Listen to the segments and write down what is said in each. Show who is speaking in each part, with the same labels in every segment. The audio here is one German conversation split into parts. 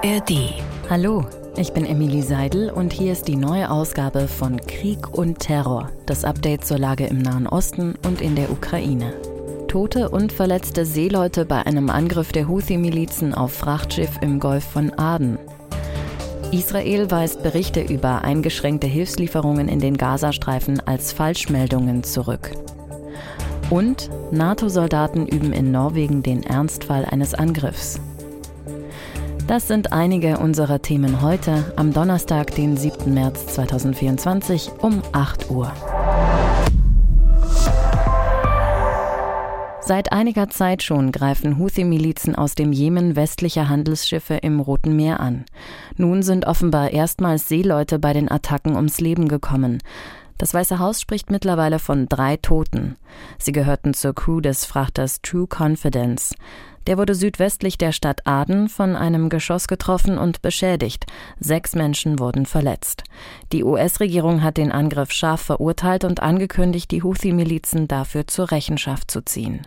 Speaker 1: ARD.
Speaker 2: Hallo, ich bin Emilie Seidel und hier ist die neue Ausgabe von Krieg und Terror, das Update zur Lage im Nahen Osten und in der Ukraine. Tote und verletzte Seeleute bei einem Angriff der Houthi-Milizen auf Frachtschiff im Golf von Aden. Israel weist Berichte über eingeschränkte Hilfslieferungen in den Gazastreifen als Falschmeldungen zurück. Und NATO-Soldaten üben in Norwegen den Ernstfall eines Angriffs. Das sind einige unserer Themen heute, am Donnerstag, den 7. März 2024 um 8 Uhr. Seit einiger Zeit schon greifen Houthi-Milizen aus dem Jemen westliche Handelsschiffe im Roten Meer an. Nun sind offenbar erstmals Seeleute bei den Attacken ums Leben gekommen. Das Weiße Haus spricht mittlerweile von 3 Toten. Sie gehörten zur Crew des Frachters True Confidence. Der wurde südwestlich der Stadt Aden von einem Geschoss getroffen und beschädigt. 6 Menschen wurden verletzt. Die US-Regierung hat den Angriff scharf verurteilt und angekündigt, die Houthi-Milizen dafür zur Rechenschaft zu ziehen.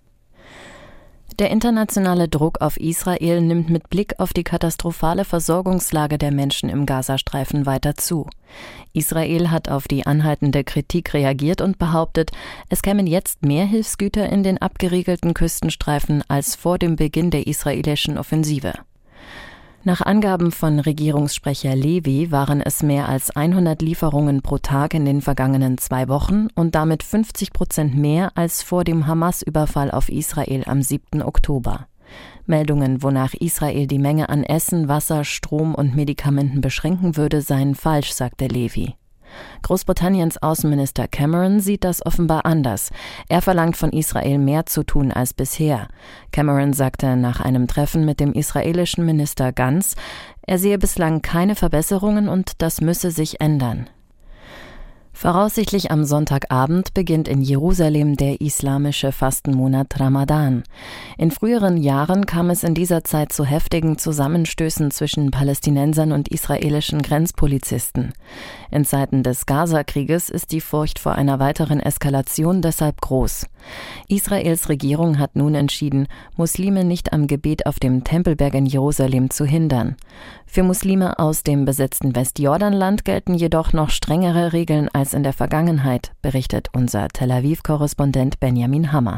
Speaker 2: Der internationale Druck auf Israel nimmt mit Blick auf die katastrophale Versorgungslage der Menschen im Gazastreifen weiter zu. Israel hat auf die anhaltende Kritik reagiert und behauptet, es kämen jetzt mehr Hilfsgüter in den abgeriegelten Küstenstreifen als vor dem Beginn der israelischen Offensive. Nach Angaben von Regierungssprecher Levi waren es mehr als 100 Lieferungen pro Tag in den vergangenen 2 Wochen und damit 50% mehr als vor dem Hamas-Überfall auf Israel am 7. Oktober. Meldungen, wonach Israel die Menge an Essen, Wasser, Strom und Medikamenten beschränken würde, seien falsch, sagte Levi. Großbritanniens Außenminister Cameron sieht das offenbar anders. Er verlangt von Israel mehr zu tun als bisher. Cameron sagte nach einem Treffen mit dem israelischen Minister Gantz, er sehe bislang keine Verbesserungen und das müsse sich ändern. Voraussichtlich am Sonntagabend beginnt in Jerusalem der islamische Fastenmonat Ramadan. In früheren Jahren kam es in dieser Zeit zu heftigen Zusammenstößen zwischen Palästinensern und israelischen Grenzpolizisten. In Zeiten des Gaza-Krieges ist die Furcht vor einer weiteren Eskalation deshalb groß. Israels Regierung hat nun entschieden, Muslime nicht am Gebet auf dem Tempelberg in Jerusalem zu hindern. Für Muslime aus dem besetzten Westjordanland gelten jedoch noch strengere Regeln als in der Vergangenheit, berichtet unser Tel Aviv-Korrespondent Benjamin Hammer.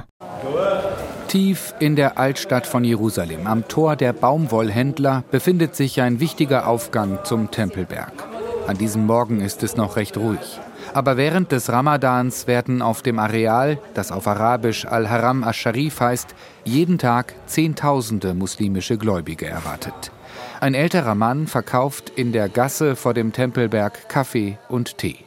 Speaker 3: Tief in der Altstadt von Jerusalem, am Tor der Baumwollhändler, befindet sich ein wichtiger Aufgang zum Tempelberg. An diesem Morgen ist es noch recht ruhig. Aber während des Ramadans werden auf dem Areal, das auf Arabisch Al-Haram Ash-Sharif heißt, jeden Tag Zehntausende muslimische Gläubige erwartet. Ein älterer Mann verkauft in der Gasse vor dem Tempelberg Kaffee und Tee.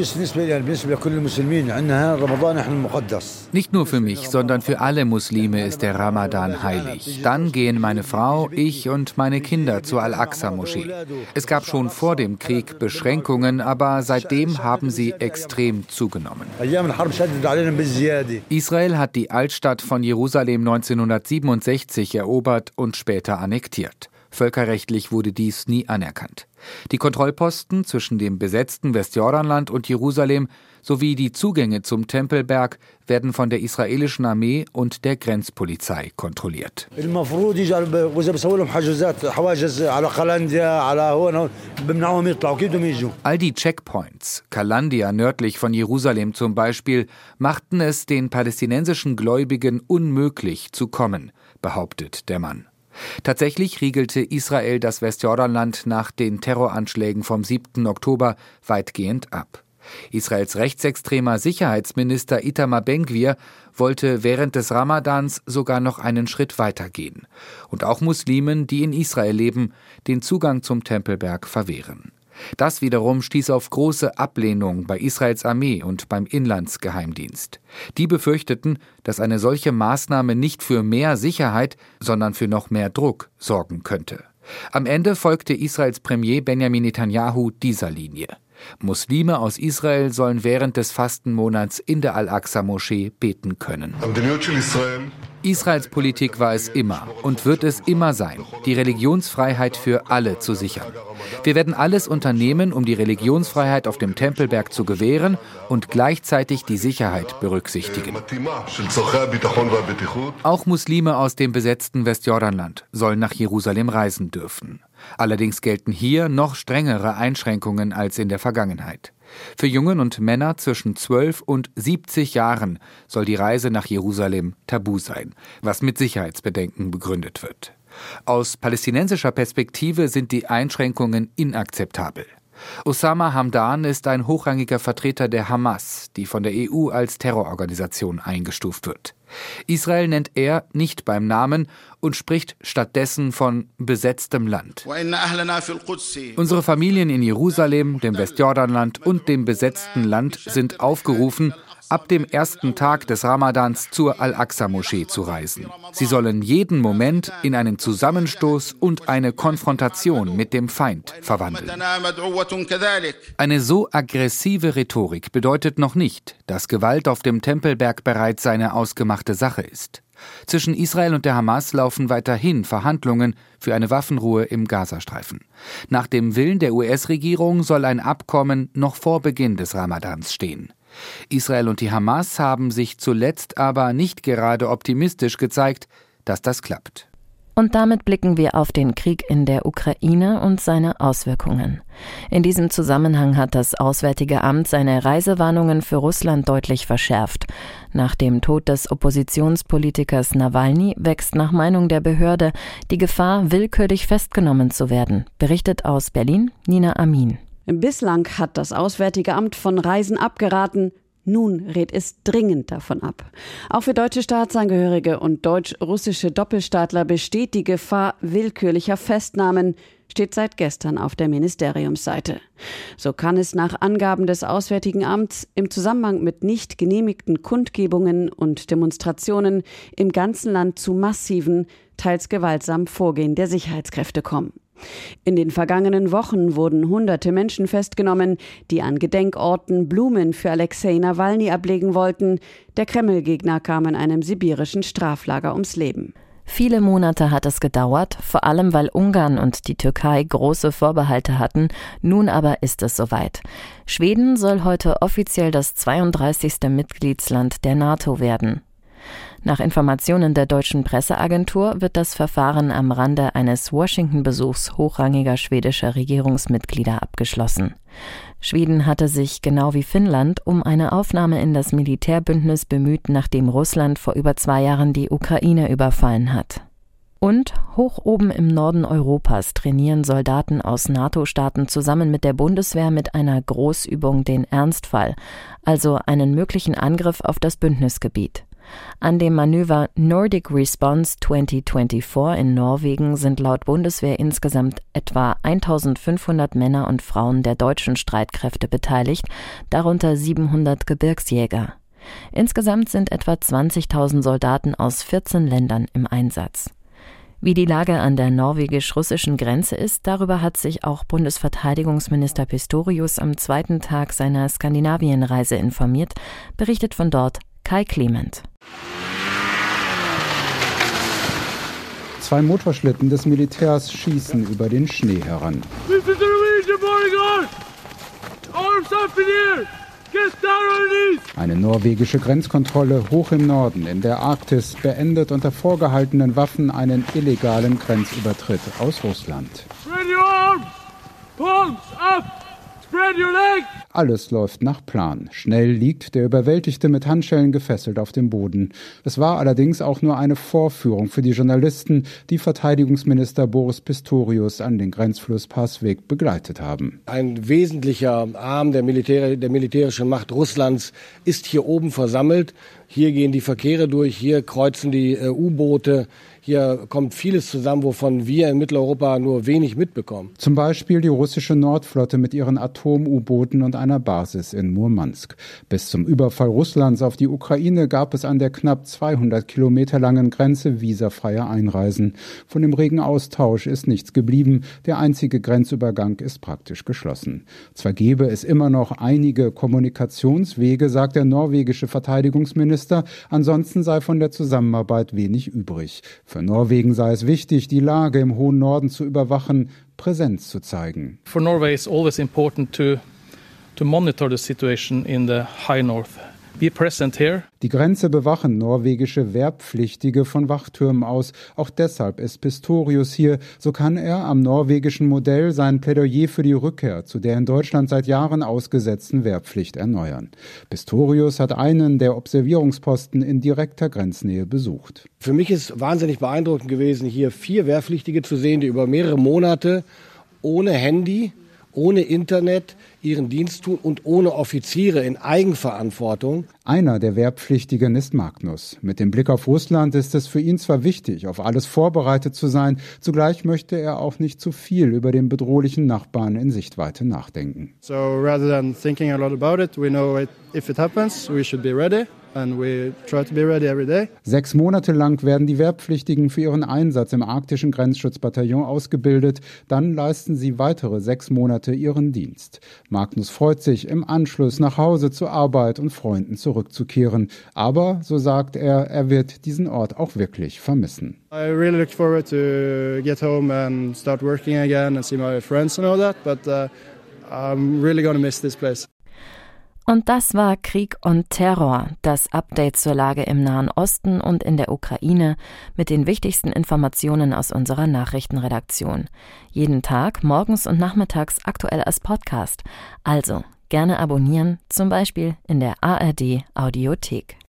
Speaker 3: Nicht nur für mich, sondern für alle Muslime ist der Ramadan heilig. Dann gehen meine Frau, ich und meine Kinder zur Al-Aqsa-Moschee. Es gab schon vor dem Krieg Beschränkungen, aber seitdem haben sie extrem zugenommen. Israel hat die Altstadt von Jerusalem 1967 erobert und später annektiert. Völkerrechtlich wurde dies nie anerkannt. Die Kontrollposten zwischen dem besetzten Westjordanland und Jerusalem sowie die Zugänge zum Tempelberg werden von der israelischen Armee und der Grenzpolizei kontrolliert. All die Checkpoints, Kalandia nördlich von Jerusalem zum Beispiel, machten es den palästinensischen Gläubigen unmöglich zu kommen, behauptet der Mann. Tatsächlich riegelte Israel das Westjordanland nach den Terroranschlägen vom 7. Oktober weitgehend ab. Israels rechtsextremer Sicherheitsminister Itamar Ben-Gvir wollte während des Ramadans sogar noch einen Schritt weitergehen und auch Muslimen, die in Israel leben, den Zugang zum Tempelberg verwehren. Das wiederum stieß auf große Ablehnung bei Israels Armee und beim Inlandsgeheimdienst. Die befürchteten, dass eine solche Maßnahme nicht für mehr Sicherheit, sondern für noch mehr Druck sorgen könnte. Am Ende folgte Israels Premier Benjamin Netanyahu dieser Linie. Muslime aus Israel sollen während des Fastenmonats in der Al-Aqsa-Moschee beten können. Israels Politik war es immer und wird es immer sein, die Religionsfreiheit für alle zu sichern. Wir werden alles unternehmen, um die Religionsfreiheit auf dem Tempelberg zu gewähren und gleichzeitig die Sicherheit berücksichtigen. Auch Muslime aus dem besetzten Westjordanland sollen nach Jerusalem reisen dürfen. Allerdings gelten hier noch strengere Einschränkungen als in der Vergangenheit. Für Jungen und Männer zwischen 12 und 70 Jahren soll die Reise nach Jerusalem tabu sein, was mit Sicherheitsbedenken begründet wird. Aus palästinensischer Perspektive sind die Einschränkungen inakzeptabel. Osama Hamdan ist ein hochrangiger Vertreter der Hamas, die von der EU als Terrororganisation eingestuft wird. Israel nennt er nicht beim Namen und spricht stattdessen von besetztem Land. Unsere Familien in Jerusalem, dem Westjordanland und dem besetzten Land sind aufgerufen, ab dem ersten Tag des Ramadans zur Al-Aqsa-Moschee zu reisen. Sie sollen jeden Moment in einen Zusammenstoß und eine Konfrontation mit dem Feind verwandeln. Eine so aggressive Rhetorik bedeutet noch nicht, dass Gewalt auf dem Tempelberg bereits eine ausgemachte Sache ist. Zwischen Israel und der Hamas laufen weiterhin Verhandlungen für eine Waffenruhe im Gazastreifen. Nach dem Willen der US-Regierung soll ein Abkommen noch vor Beginn des Ramadans stehen. Israel und die Hamas haben sich zuletzt aber nicht gerade optimistisch gezeigt, dass das klappt.
Speaker 2: Und damit blicken wir auf den Krieg in der Ukraine und seine Auswirkungen. In diesem Zusammenhang hat das Auswärtige Amt seine Reisewarnungen für Russland deutlich verschärft. Nach dem Tod des Oppositionspolitikers Nawalny wächst nach Meinung der Behörde die Gefahr, willkürlich festgenommen zu werden, berichtet aus Berlin Nina Amin.
Speaker 1: Bislang hat das Auswärtige Amt von Reisen abgeraten. Nun rät es dringend davon ab. Auch für deutsche Staatsangehörige und deutsch-russische Doppelstaatler besteht die Gefahr willkürlicher Festnahmen, steht seit gestern auf der Ministeriumsseite. So kann es nach Angaben des Auswärtigen Amts im Zusammenhang mit nicht genehmigten Kundgebungen und Demonstrationen im ganzen Land zu massiven, teils gewaltsamen Vorgehen der Sicherheitskräfte kommen. In den vergangenen Wochen wurden Hunderte Menschen festgenommen, die an Gedenkorten Blumen für Alexei Nawalny ablegen wollten. Der Kreml-Gegner kam in einem sibirischen Straflager ums Leben.
Speaker 2: Viele Monate hat es gedauert, vor allem weil Ungarn und die Türkei große Vorbehalte hatten. Nun aber ist es soweit. Schweden soll heute offiziell das 32. Mitgliedsland der NATO werden. Nach Informationen der deutschen Presseagentur wird das Verfahren am Rande eines Washington-Besuchs hochrangiger schwedischer Regierungsmitglieder abgeschlossen. Schweden hatte sich, genau wie Finnland, um eine Aufnahme in das Militärbündnis bemüht, nachdem Russland vor über 2 Jahren die Ukraine überfallen hat. Und hoch oben im Norden Europas trainieren Soldaten aus NATO-Staaten zusammen mit der Bundeswehr mit einer Großübung den Ernstfall, also einen möglichen Angriff auf das Bündnisgebiet. An dem Manöver Nordic Response 2024 in Norwegen sind laut Bundeswehr insgesamt etwa 1500 Männer und Frauen der deutschen Streitkräfte beteiligt, darunter 700 Gebirgsjäger. Insgesamt sind etwa 20.000 Soldaten aus 14 Ländern im Einsatz. Wie die Lage an der norwegisch-russischen Grenze ist, darüber hat sich auch Bundesverteidigungsminister Pistorius am 2. Tag seiner Skandinavienreise informiert, berichtet von dort Kai Clement.
Speaker 4: 2 Motorschlitten des Militärs schießen über den Schnee heran. Eine norwegische Grenzkontrolle hoch im Norden in der Arktis beendet unter vorgehaltenen Waffen einen illegalen Grenzübertritt aus Russland. Alles läuft nach Plan. Schnell liegt der Überwältigte mit Handschellen gefesselt auf dem Boden. Es war allerdings auch nur eine Vorführung für die Journalisten, die Verteidigungsminister Boris Pistorius an den Grenzfluss Passweg begleitet haben.
Speaker 5: Ein wesentlicher Arm der militärischen Macht Russlands ist hier oben versammelt. Hier gehen die Verkehre durch, hier kreuzen die U-Boote. Hier kommt vieles zusammen, wovon wir in Mitteleuropa nur wenig mitbekommen.
Speaker 4: Zum Beispiel die russische Nordflotte mit ihren Atom-U-Booten und einer Basis in Murmansk. Bis zum Überfall Russlands auf die Ukraine gab es an der knapp 200 Kilometer langen Grenze visafreie Einreisen. Von dem regen Austausch ist nichts geblieben. Der einzige Grenzübergang ist praktisch geschlossen. Zwar gäbe es immer noch einige Kommunikationswege, sagt der norwegische Verteidigungsminister. Ansonsten sei von der Zusammenarbeit wenig übrig. Für Norwegen sei es wichtig, die Lage im hohen Norden zu überwachen, Präsenz zu zeigen.
Speaker 6: For Norway it's always important to monitor the situation in the high north. Be present here.
Speaker 4: Die Grenze bewachen norwegische Wehrpflichtige von Wachtürmen aus. Auch deshalb ist Pistorius hier. So kann er am norwegischen Modell sein Plädoyer für die Rückkehr zu der in Deutschland seit Jahren ausgesetzten Wehrpflicht erneuern. Pistorius hat einen der Observierungsposten in direkter Grenznähe besucht.
Speaker 5: Für mich ist wahnsinnig beeindruckend gewesen, hier 4 Wehrpflichtige zu sehen, die über mehrere Monate ohne Handy, ohne Internet ihren Dienst tun und ohne Offiziere in Eigenverantwortung.
Speaker 4: Einer der Wehrpflichtigen ist Magnus. Mit dem Blick auf Russland ist es für ihn zwar wichtig, auf alles vorbereitet zu sein, zugleich möchte er auch nicht zu viel über den bedrohlichen Nachbarn in Sichtweite nachdenken.
Speaker 7: So rather than thinking a lot about it, we know if it happens, we should be ready. And we try to be ready every day.
Speaker 4: 6 Monate lang werden die Wehrpflichtigen für ihren Einsatz im arktischen Grenzschutzbataillon ausgebildet. Dann leisten sie weitere 6 Monate ihren Dienst. Magnus freut sich, im Anschluss nach Hause zur Arbeit und Freunden zurückzukehren. Aber, so sagt er wird diesen Ort auch wirklich vermissen.
Speaker 7: I really look forward to get home and start working again and see my friends and all that. But I'm really gonna miss this place.
Speaker 2: Und das war Krieg und Terror, das Update zur Lage im Nahen Osten und in der Ukraine mit den wichtigsten Informationen aus unserer Nachrichtenredaktion. Jeden Tag, morgens und nachmittags aktuell als Podcast. Also gerne abonnieren, zum Beispiel in der ARD Audiothek.